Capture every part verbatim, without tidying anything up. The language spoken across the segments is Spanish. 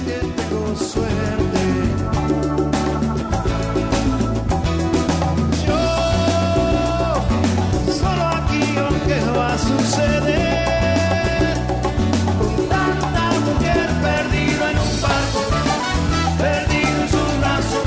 que tengo suerte. Yo, solo aquí, ¿qué va a suceder? Con tanta mujer perdida en un barco, perdido en sus brazos,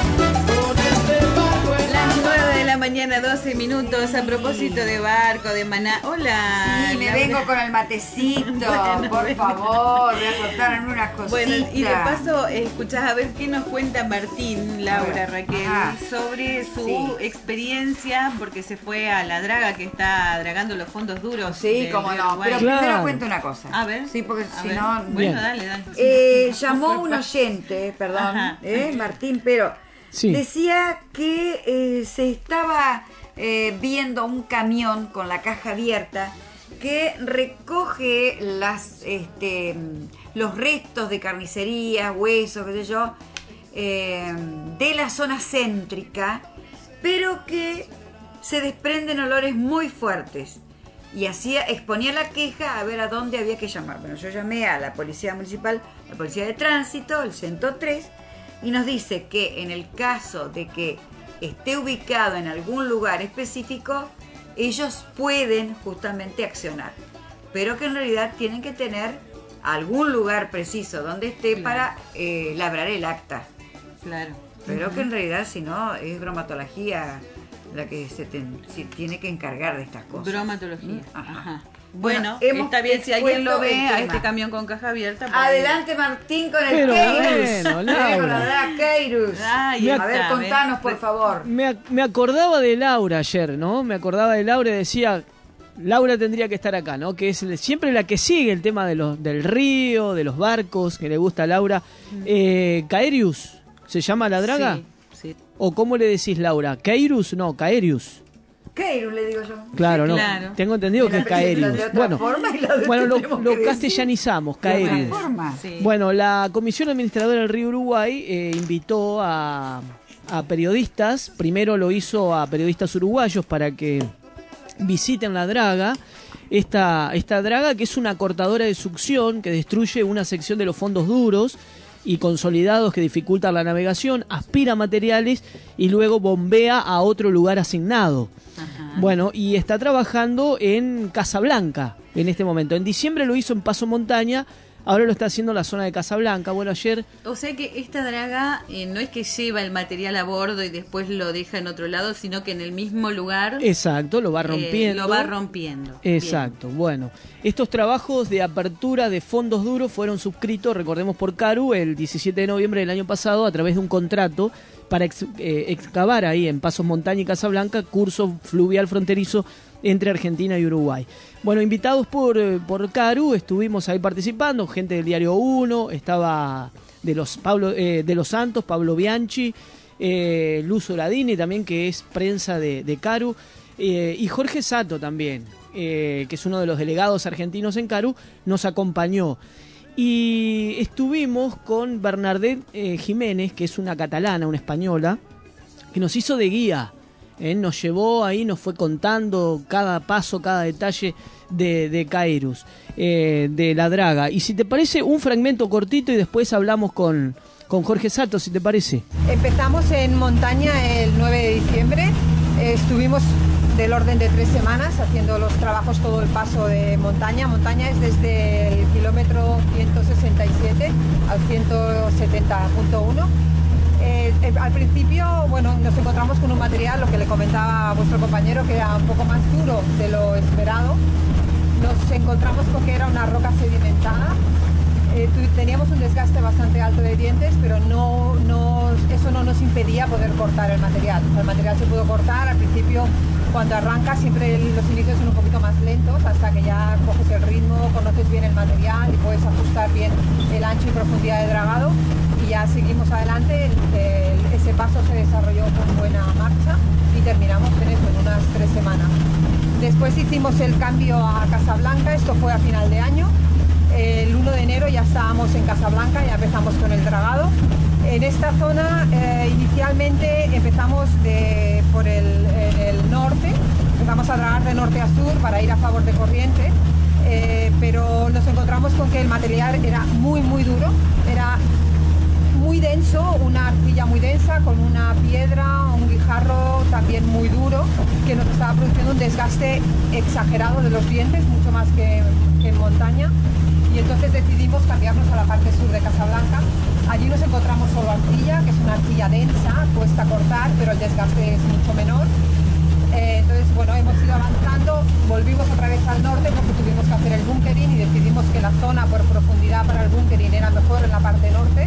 con este barco en Las nueve de la mañana, doce minutos, a propósito de barco, de maná. Hola. Sí, me Laura. vengo con el matecito, Bueno, por bueno. favor, voy a contarme unas cositas. Bueno, y de paso, eh, escuchás a ver qué nos cuenta Martín, Laura, Raquel, Ajá. sobre su Sí. experiencia, porque se fue a la draga que está dragando los fondos duros. Sí, del cómo río no, Uruguay. pero Claro. primero cuento una cosa. A ver. Sí, porque a si ver. no... Bueno, Bien. dale, dale. Eh, llamó un oyente, perdón, Ajá. eh, Martín, pero Sí. decía que eh, se estaba eh, viendo un camión con la caja abierta que recoge las, este, los restos de carnicería, huesos, qué sé yo, eh, de la zona céntrica, pero que se desprenden olores muy fuertes. Y hacía, exponía la queja a ver a dónde había que llamar. Bueno, yo llamé a la Policía Municipal, la Policía de Tránsito, el ciento tres, y nos dice que en el caso de que esté ubicado en algún lugar específico, ellos pueden justamente accionar, pero que en realidad tienen que tener algún lugar preciso donde esté Claro. para eh, labrar el acta. Claro. Pero que en realidad, si no, es bromatología la que se, ten- se tiene que encargar de estas cosas. Bromatología. Mm, ajá. Ajá. Bueno, Bueno, hemos está bien, si alguien lo ve expuesto a el este tema. camión con caja abierta. por ahí. Adelante, Martín, con el Pero Keirus. bueno, Eh, Laura. con la verdad, Keirus. Ay, A está, ver, contanos, ¿ves? por favor. Me, ac- me acordaba de Laura ayer, ¿no? Me acordaba de Laura y decía, Laura tendría que estar acá, ¿no? Que es el- siempre la que sigue el tema de los, del río, de los barcos, que le gusta a Laura. Eh, ¿Caerius se llama la draga? Sí, sí. ¿O cómo le decís, Laura? ¿Caerus? No, Caerius. Keirus, le digo yo. Claro, no. claro. Tengo entendido Me que la es presentan Caerius. de otra Bueno, forma y la bueno lo, tendremos lo que decir castellanizamos, de otra Caerius. forma. Sí. Bueno, la Comisión Administradora del Río Uruguay eh, invitó a, a periodistas, primero lo hizo a periodistas uruguayos para que visiten la draga, esta, esta draga que es una cortadora de succión que destruye una sección de los fondos duros y consolidados que dificultan la navegación, aspira materiales y luego bombea a otro lugar asignado. Ajá. Bueno, y está trabajando en Casablanca en este momento. En diciembre lo hizo en Paso Montaña, ahora lo está haciendo en la zona de Casablanca. Bueno, ayer... O sea que esta draga eh, no es que lleva el material a bordo y después lo deja en otro lado, sino que en el mismo lugar Exacto, lo va eh, rompiendo. lo va rompiendo. Exacto, bueno. Estos trabajos de apertura de fondos duros fueron suscritos, recordemos, por Caru el diecisiete de noviembre del año pasado a través de un contrato para ex- eh, excavar ahí en Pasos Montaña y Casablanca curso fluvial fronterizo entre Argentina y Uruguay. Bueno, invitados por, eh, por Caru, estuvimos ahí participando, gente del Diario uno, estaba de los, Pablo, eh, de los Santos, Pablo Bianchi, eh, Luz Oradini también, que es prensa de, de Caru, eh, y Jorge Sato también, eh, que es uno de los delegados argentinos en Caru, nos acompañó. Y estuvimos con Bernadette eh, Jiménez, que es una catalana, una española, que nos hizo de guía. ¿eh? Nos llevó ahí, nos fue contando cada paso, cada detalle de, de Caerus, eh, de la draga. Y si te parece, un fragmento cortito y después hablamos con, con Jorge Sato, si te parece. Empezamos en montaña el nueve de diciembre, eh, estuvimos del orden de tres semanas haciendo los trabajos, todo el paso de montaña. Montaña es desde el kilómetro ciento sesenta y siete al ciento setenta punto uno. Eh, eh, al principio, bueno, nos encontramos con un material, lo que le comentaba a vuestro compañero, que era un poco más duro de lo esperado. Nos encontramos con que era una roca sedimentada. Eh, teníamos un desgaste bastante alto de dientes, pero no, no, eso no nos impedía poder cortar el material. El material se pudo cortar. Al principio, cuando arranca, siempre el, los inicios son un poquito más lentos, hasta que ya coges el ritmo, conoces bien el material y puedes ajustar bien el ancho y profundidad de dragado. Y ya seguimos adelante. El, el, ese paso se desarrolló con buena marcha y terminamos en eso, en unas tres semanas. Después hicimos el cambio a Casablanca, esto fue a final de año. El uno de enero ya estábamos en Casablanca, ya empezamos con el dragado. En esta zona eh, inicialmente empezamos de, por el, en el norte, empezamos a dragar de norte a sur para ir a favor de corriente. eh, pero nos encontramos con que el material era muy, muy duro, era muy denso, una arcilla muy densa, con una piedra, un guijarro también muy duro, que nos estaba produciendo un desgaste exagerado de los dientes, mucho más que, que en montaña. Y entonces decidimos cambiarnos a la parte sur de Casablanca. Allí nos encontramos solo arcilla, que es una arcilla densa, cuesta cortar, pero el desgaste es mucho menor. Eh, entonces, bueno, hemos ido avanzando, volvimos otra vez al norte porque tuvimos que hacer el bunkering y decidimos que la zona por profundidad para el bunkering era mejor en la parte norte.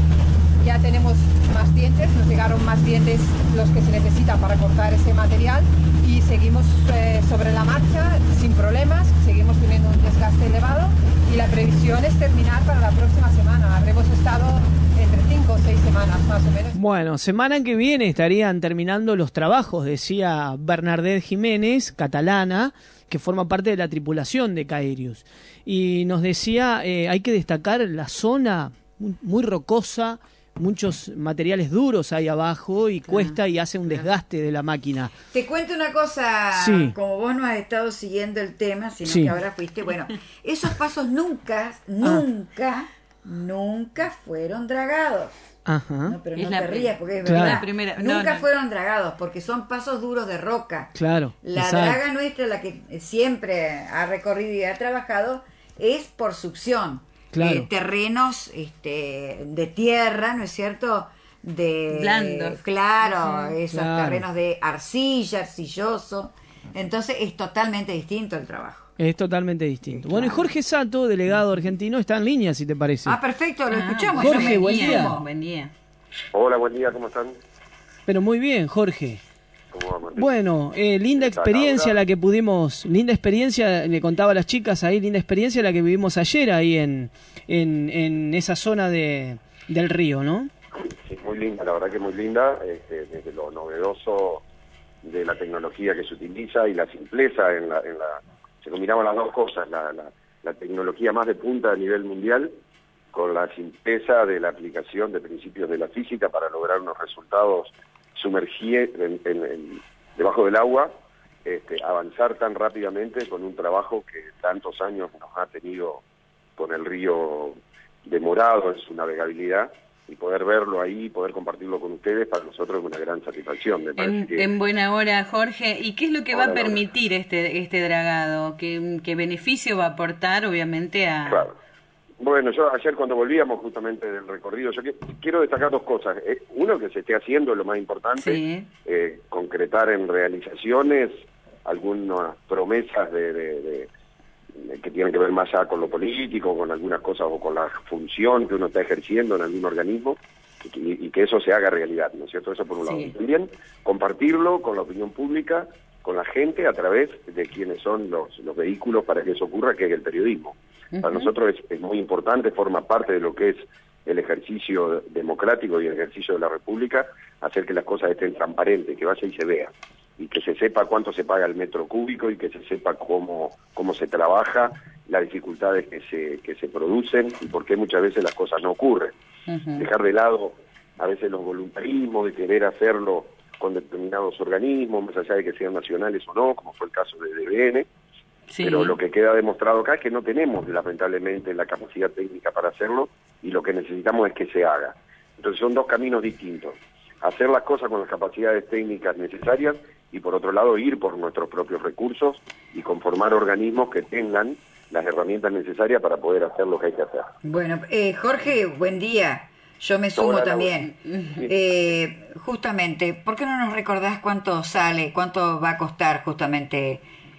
Ya tenemos más dientes, nos llegaron más dientes los que se necesitan para cortar ese material y seguimos eh, sobre la marcha sin problemas, seguimos teniendo un desgaste elevado y la previsión es terminar para la próxima semana. Habremos estado entre cinco o seis semanas más o menos. Bueno, semana que viene estarían terminando los trabajos, decía Bernadette Jiménez, catalana, que forma parte de la tripulación de Caerius. Y nos decía, eh, hay que destacar la zona muy, muy rocosa, muchos materiales duros ahí abajo y claro, cuesta y hace un desgaste de la máquina. Te cuento una cosa, sí. Como vos no has estado siguiendo el tema, sino sí. que ahora fuiste, bueno, esos pasos nunca, nunca, ah. nunca fueron dragados. Ajá. No, pero es no la te rías porque es claro. verdad. La primera. Nunca no, no. fueron dragados porque son pasos duros de roca. Claro. La exacto. draga nuestra, la que siempre ha recorrido y ha trabajado, es por succión. Claro. Eh, terrenos este, de tierra, ¿no es cierto? De blandos. Claro, uh-huh. esos claro. terrenos de arcilla, arcilloso. Entonces es totalmente distinto el trabajo. Es totalmente distinto. Sí, bueno, claro. y Jorge Sato, delegado argentino, está en línea, si te parece. Ah, perfecto, lo ah, escuchamos. Jorge, buen día. día. Buen día. Hola, buen día, ¿cómo están? Pero muy bien, Jorge. ¿Cómo va, Martín? Bueno, eh, linda experiencia la que pudimos, linda experiencia, le contaba a las chicas ahí, linda experiencia la que vivimos ayer ahí en, en, en esa zona de, del río, ¿no? Sí, muy linda, la verdad que muy linda, este, desde lo novedoso de la tecnología que se utiliza y la simpleza en la... En la se combinaban las dos cosas, la, la, la tecnología más de punta a nivel mundial con la simpleza de la aplicación de principios de la física para lograr unos resultados sumergir en, en, en, debajo del agua, este, avanzar tan rápidamente con un trabajo que tantos años nos ha tenido con el río demorado en su navegabilidad, y poder verlo ahí, poder compartirlo con ustedes, para nosotros es una gran satisfacción. Me en, que... en buena hora, Jorge. ¿Y qué es lo que Ahora, va a permitir este este dragado? ¿Qué, qué beneficio va a aportar, obviamente, a...? Claro. Bueno, yo ayer cuando volvíamos justamente del recorrido, yo que, quiero destacar dos cosas. Eh, uno, que se esté haciendo, lo más importante, sí. eh, concretar en realizaciones algunas promesas de, de, de, de que tienen que ver más allá con lo político, con algunas cosas o con la función que uno está ejerciendo en algún organismo, y, y, y que eso se haga realidad, ¿no es cierto? Eso por un lado. Sí. También compartirlo con la opinión pública, con la gente, a través de quienes son los, los vehículos para que eso ocurra, que es el periodismo. Uh-huh. Para nosotros es, es muy importante, forma parte de lo que es el ejercicio democrático y el ejercicio de la República, hacer que las cosas estén transparentes, que vaya y se vea, y que se sepa cuánto se paga el metro cúbico, y que se sepa cómo, cómo se trabaja, las dificultades que se, que se producen, y por qué muchas veces las cosas no ocurren. Uh-huh. Dejar de lado a veces los voluntarismos de querer hacerlo con determinados organismos, más allá de que sean nacionales o no, como fue el caso de D B N, sí. Pero lo que queda demostrado acá es que no tenemos, lamentablemente, la capacidad técnica para hacerlo, y lo que necesitamos es que se haga. Entonces son dos caminos distintos: hacer las cosas con las capacidades técnicas necesarias, y por otro lado ir por nuestros propios recursos y conformar organismos que tengan las herramientas necesarias para poder hacer lo que hay que hacer. Bueno, eh, Jorge, buen día. Yo me sumo Hola, también. Sí. Eh, justamente, ¿por qué no nos recordás cuánto sale, cuánto va a costar justamente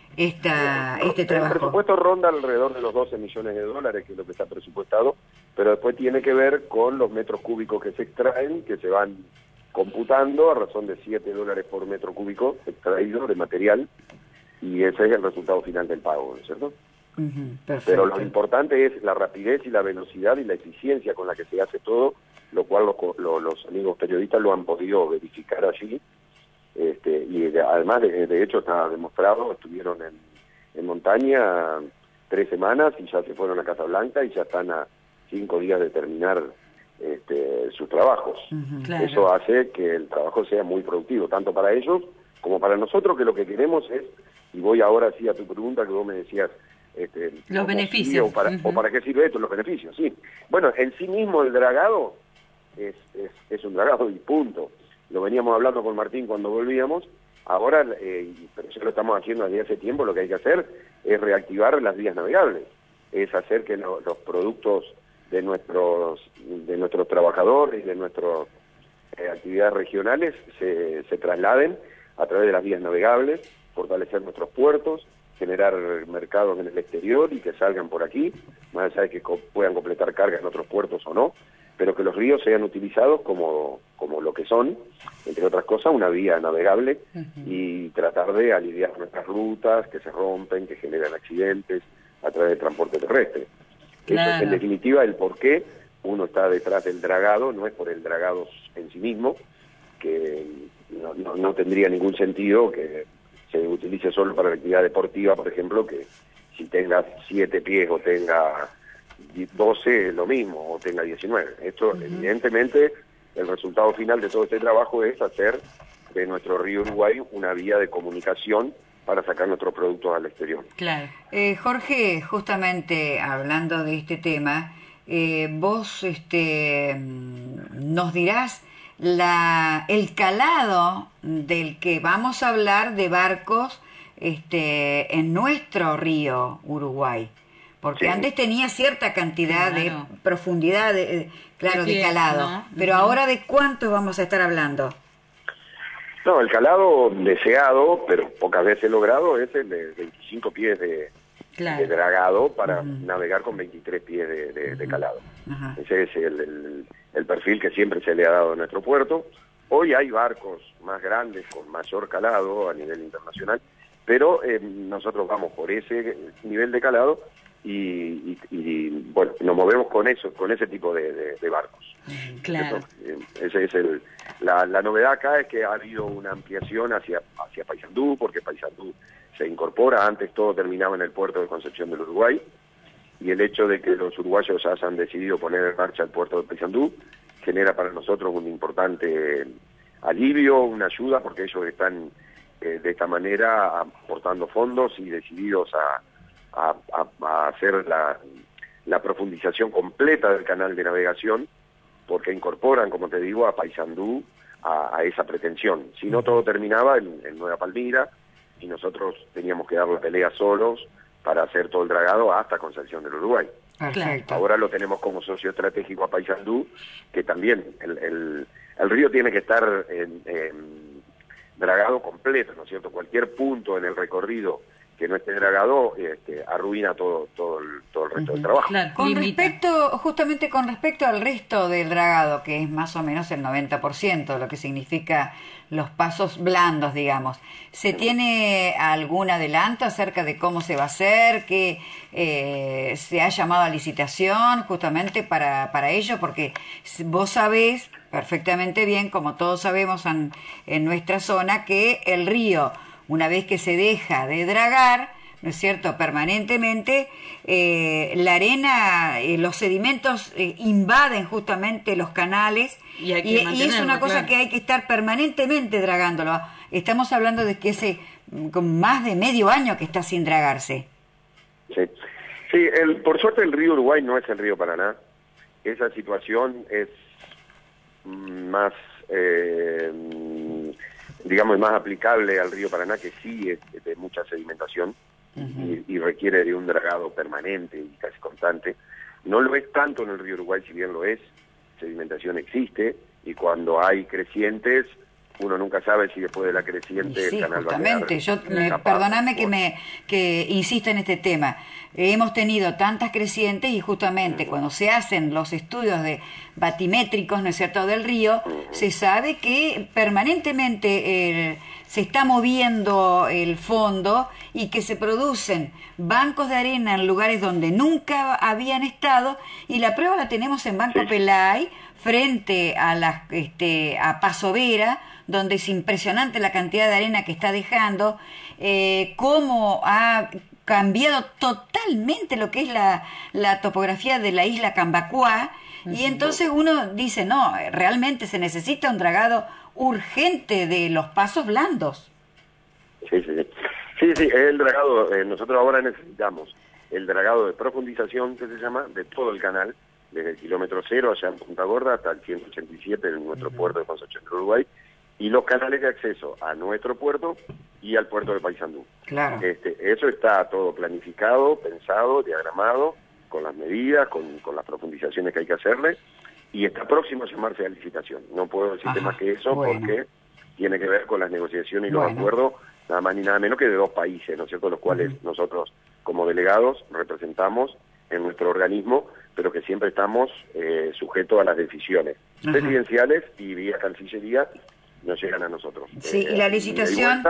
esta, Bien, este trabajo? El presupuesto ronda alrededor de los doce millones de dólares, que es lo que está presupuestado, pero después tiene que ver con los metros cúbicos que se extraen, que se van computando a razón de siete dólares por metro cúbico extraído de material, y ese es el resultado final del pago, ¿no es cierto? Uh-huh, perfecto. Pero lo importante es la rapidez y la velocidad y la eficiencia con la que se hace todo, lo cual los, los, los amigos periodistas lo han podido verificar allí, este, y además de, de hecho está demostrado, estuvieron en, en montaña tres semanas y ya se fueron a Casablanca y ya están a cinco días de terminar este, sus trabajos. Uh-huh, claro. Eso hace que el trabajo sea muy productivo, tanto para ellos como para nosotros, que lo que queremos es, y voy ahora sí a tu pregunta que vos me decías, Este, los beneficios. Sí, o, para, uh-huh. o para qué sirve esto, los beneficios, sí. Bueno, en sí mismo el dragado es, es, es un dragado y punto. Lo veníamos hablando con Martín cuando volvíamos, ahora, eh, pero ya lo estamos haciendo desde hace tiempo, lo que hay que hacer es reactivar las vías navegables, es hacer que lo, los productos de nuestros de nuestros trabajadores y de nuestras eh, actividades regionales se, se trasladen a través de las vías navegables, fortalecer nuestros puertos, generar mercados en el exterior y que salgan por aquí, más allá de que co- puedan completar carga en otros puertos o no, pero que los ríos sean utilizados como, como lo que son, entre otras cosas, una vía navegable uh-huh. y tratar de aliviar nuestras rutas que se rompen, que generan accidentes a través del transporte terrestre. Claro. Eso es en definitiva el por qué uno está detrás del dragado, no es por el dragado en sí mismo, que no, no, no tendría ningún sentido que se utilice solo para la actividad deportiva, por ejemplo, que si tenga siete pies o tenga doce es lo mismo, o tenga diecinueve. Esto, uh-huh. evidentemente, el resultado final de todo este trabajo es hacer de nuestro río Uruguay una vía de comunicación para sacar nuestros productos al exterior. Claro. Eh, Jorge, justamente hablando de este tema, eh, vos este, nos dirás la, el calado del que vamos a hablar de barcos este, en nuestro río Uruguay. Porque sí. antes tenía cierta cantidad claro. de profundidad, de, claro, de, de calado. ¿No? Pero uh-huh. ahora, ¿de cuánto vamos a estar hablando? No, el calado deseado, pero pocas veces logrado, es el de veinticinco pies de, claro. de dragado para uh-huh. navegar con veintitrés pies de, de, de calado. Uh-huh. Ese es el, el, el perfil que siempre se le ha dado a nuestro puerto. Hoy hay barcos más grandes, con mayor calado a nivel internacional, pero eh, nosotros vamos por ese nivel de calado y, y, y bueno, nos movemos con eso, con ese tipo de, de, de barcos. Claro. Eso, ese es el, la, la novedad acá es que ha habido una ampliación hacia, hacia Paysandú, porque Paysandú se incorpora, antes todo terminaba en el puerto de Concepción del Uruguay, y el hecho de que los uruguayos hayan decidido poner en marcha el puerto de Paysandú genera para nosotros un importante alivio, una ayuda, porque ellos están eh, de esta manera aportando fondos y decididos a A, a, a hacer la, la profundización completa del canal de navegación, porque incorporan, como te digo, a Paysandú a, a esa pretensión. Si no, todo terminaba en, en Nueva Palmira y nosotros teníamos que dar la pelea solos para hacer todo el dragado hasta Concepción del Uruguay. Perfecto. Ahora lo tenemos como socio estratégico a Paysandú, que también el, el, el río tiene que estar en, en dragado completo, ¿no es cierto? Cualquier punto en el recorrido que no esté dragado este, arruina todo todo el, todo el resto uh-huh. del trabajo. Claro, con respecto, justamente con respecto al resto del dragado, que es más o menos el noventa por ciento, lo que significa los pasos blandos, digamos, ¿se tiene algún adelanto acerca de cómo se va a hacer? ¿Que eh, se ha llamado a licitación justamente para, para ello? Porque vos sabés perfectamente bien, como todos sabemos en, en nuestra zona, que el río, una vez que se deja de dragar, ¿no es cierto?, permanentemente, eh, la arena, eh, los sedimentos eh, invaden justamente los canales y, y, y es una cosa claro. que hay que estar permanentemente dragándolo. Estamos hablando de que hace con más de medio año que está sin dragarse. Sí, sí el, por suerte el río Uruguay no es el río Paraná. Esa situación es más... Eh, digamos, más aplicable al río Paraná, que sí es de mucha sedimentación uh-huh. y, y requiere de un dragado permanente y casi constante. No lo es tanto en el río Uruguay, si bien lo es, sedimentación existe, y cuando hay crecientes, uno nunca sabe si después de la creciente sí, el canal justamente. va a Yo me, perdóname que me que insista en este tema. Hemos tenido tantas crecientes y justamente uh-huh. cuando se hacen los estudios de batimétricos, ¿no es cierto?, del río, uh-huh. se sabe que permanentemente el, se está moviendo el fondo y que se producen bancos de arena en lugares donde nunca habían estado, y la prueba la tenemos en Banco sí. Pelay, frente a la este a Paso Vera, donde es impresionante la cantidad de arena que está dejando, eh, cómo ha cambiado totalmente lo que es la, la topografía de la isla Cambacuá, uh-huh. y entonces uno dice, no, realmente se necesita un dragado urgente de los pasos blandos. Sí, sí, sí, sí, sí el dragado, eh, nosotros ahora necesitamos el dragado de profundización, que se llama, de todo el canal, desde el kilómetro cero allá en Punta Gorda hasta el ciento ochenta y siete en nuestro uh-huh. puerto de Concepción del Uruguay, y los canales de acceso a nuestro puerto y al puerto de Paysandú. Claro. Este, eso está todo planificado, pensado, diagramado, con las medidas, con, con las profundizaciones que hay que hacerle, y está próximo a llamarse a licitación. No puedo decirte Ajá, más que eso bueno. porque tiene que ver con las negociaciones y los bueno. acuerdos, nada más ni nada menos que de dos países, ¿no es cierto?, los cuales uh-huh. nosotros como delegados representamos en nuestro organismo, pero que siempre estamos eh, sujetos a las decisiones Ajá. presidenciales y vía Cancillería nos llegan a nosotros. Sí, eh, y la licitación...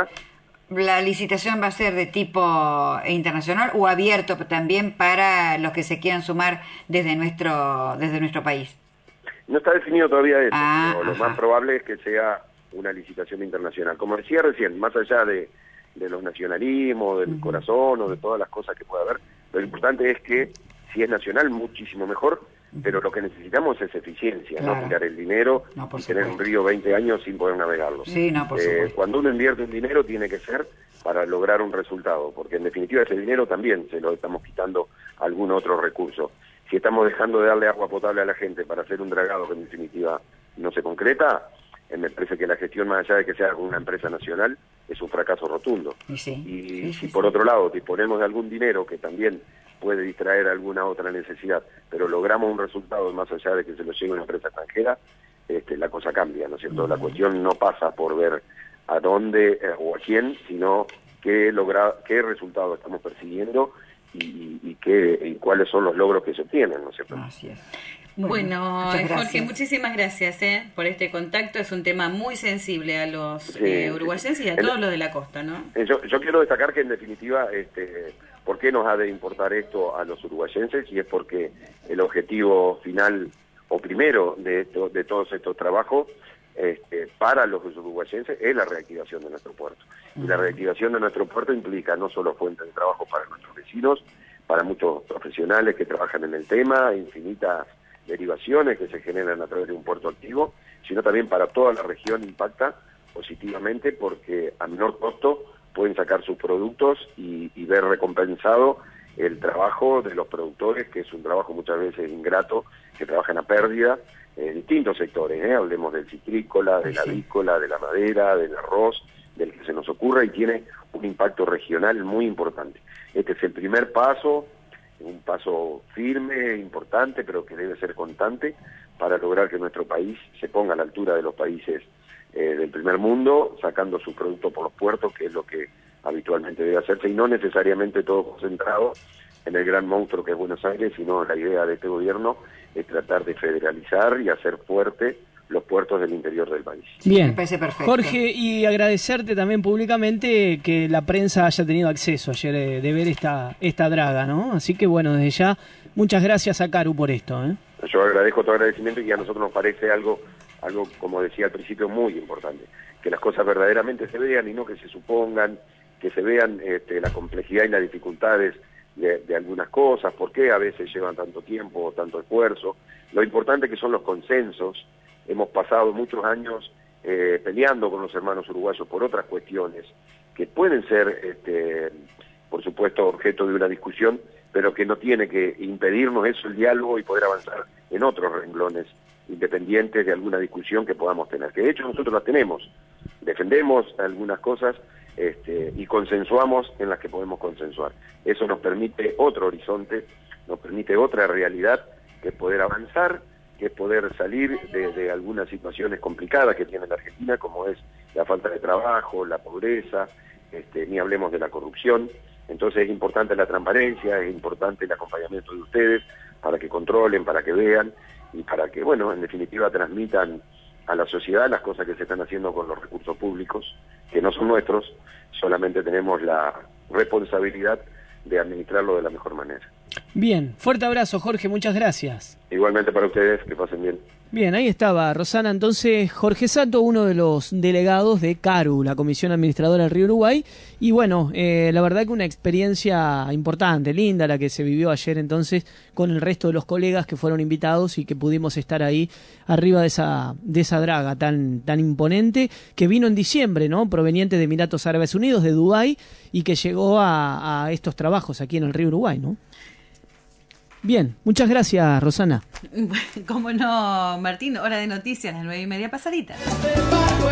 ¿La licitación va a ser de tipo internacional o abierto también para los que se quieran sumar desde nuestro desde nuestro país? No está definido todavía eso, ah, pero lo más probable es que sea una licitación internacional. Como decía recién, más allá de, de los nacionalismos, del uh-huh. corazón o de todas las cosas que pueda haber, lo importante es que si es nacional, muchísimo mejor, pero lo que necesitamos es eficiencia, claro. no tirar el dinero no, y tener un río veinte años sin poder navegarlo. Sí, no, por eh, cuando uno invierte un dinero tiene que ser para lograr un resultado, porque en definitiva ese dinero también se lo estamos quitando a algún otro recurso. Si estamos dejando de darle agua potable a la gente para hacer un dragado que en definitiva no se concreta, eh, me parece que la gestión, más allá de que sea con una empresa nacional, es un fracaso rotundo. Y, sí. y sí, si sí, por sí. otro lado disponemos de algún dinero que también puede distraer alguna otra necesidad, pero logramos un resultado más allá de que se lo llegue una empresa extranjera, este, la cosa cambia, ¿no es cierto? Uh-huh. La cuestión no pasa por ver a dónde eh, o a quién, sino qué logra, qué resultado estamos persiguiendo y, y, y, qué, y cuáles son los logros que se obtienen, ¿no es cierto? Así es. Bueno, bueno Jorge, muchísimas gracias eh, por este contacto. Es un tema muy sensible a los sí, eh, uruguayenses y a el, todos los de la costa, ¿no? Yo, yo quiero destacar que en definitiva, este, ¿por qué nos ha de importar esto a los uruguayenses? Y es porque el objetivo final o primero de, esto, de todos estos trabajos este, para los uruguayenses es la reactivación de nuestro puerto. Y la reactivación de nuestro puerto implica no solo fuentes de trabajo para nuestros vecinos, para muchos profesionales que trabajan en el tema, infinitas derivaciones que se generan a través de un puerto activo, sino también para toda la región impacta positivamente porque a menor costo pueden sacar sus productos y, y ver recompensado el trabajo de los productores, que es un trabajo muchas veces ingrato, que trabajan a pérdida en distintos sectores, ¿eh? Hablemos del citrícola, del avícola, de la madera, del arroz, del que se nos ocurra y tiene un impacto regional muy importante. Este es el primer paso, un paso firme, importante, pero que debe ser constante para lograr que nuestro país se ponga a la altura de los países eh, del primer mundo, sacando sus productos por los puertos, que es lo que habitualmente debe hacerse, y no necesariamente todo concentrado en el gran monstruo que es Buenos Aires, sino la idea de este gobierno es tratar de federalizar y hacer fuerte los puertos del interior del país. Bien, me parece perfecto. Jorge, y agradecerte también públicamente que la prensa haya tenido acceso ayer de, de ver esta esta draga, ¿no? Así que bueno, desde ya, muchas gracias a Caru por esto, ¿eh? Yo agradezco tu agradecimiento y a nosotros nos parece algo, algo como decía al principio, muy importante, que las cosas verdaderamente se vean y no que se supongan, que se vean este, la complejidad y las dificultades de, de algunas cosas, por qué a veces llevan tanto tiempo o tanto esfuerzo. Lo importante que son los consensos. Hemos pasado muchos años eh, peleando con los hermanos uruguayos por otras cuestiones que pueden ser, este, por supuesto, objeto de una discusión, pero que no tiene que impedirnos eso, el diálogo, y poder avanzar en otros renglones independientes de alguna discusión que podamos tener. Que de hecho nosotros las tenemos, defendemos algunas cosas este, y consensuamos en las que podemos consensuar. Eso nos permite otro horizonte, nos permite otra realidad, que es poder avanzar, que es poder salir de, de algunas situaciones complicadas que tiene la Argentina, como es la falta de trabajo, la pobreza, este, ni hablemos de la corrupción. Entonces es importante la transparencia, es importante el acompañamiento de ustedes para que controlen, para que vean y para que, bueno, en definitiva transmitan a la sociedad las cosas que se están haciendo con los recursos públicos, que no son nuestros, solamente tenemos la responsabilidad de administrarlo de la mejor manera. Bien, fuerte abrazo, Jorge, muchas gracias. Igualmente para ustedes, que pasen bien. Bien, ahí estaba Rosana. Entonces, Jorge Sato, uno de los delegados de CARU, la Comisión Administradora del Río Uruguay. Y bueno, eh, la verdad que una experiencia importante, linda, la que se vivió ayer entonces con el resto de los colegas que fueron invitados y que pudimos estar ahí arriba de esa de esa draga tan tan imponente que vino en diciembre, ¿no? Proveniente de Emiratos Árabes Unidos, de Dubái, y que llegó a, a estos trabajos aquí en el Río Uruguay, ¿no? Bien, muchas gracias, Rosana. Como no, Martín, hora de noticias, las nueve y media pasadita.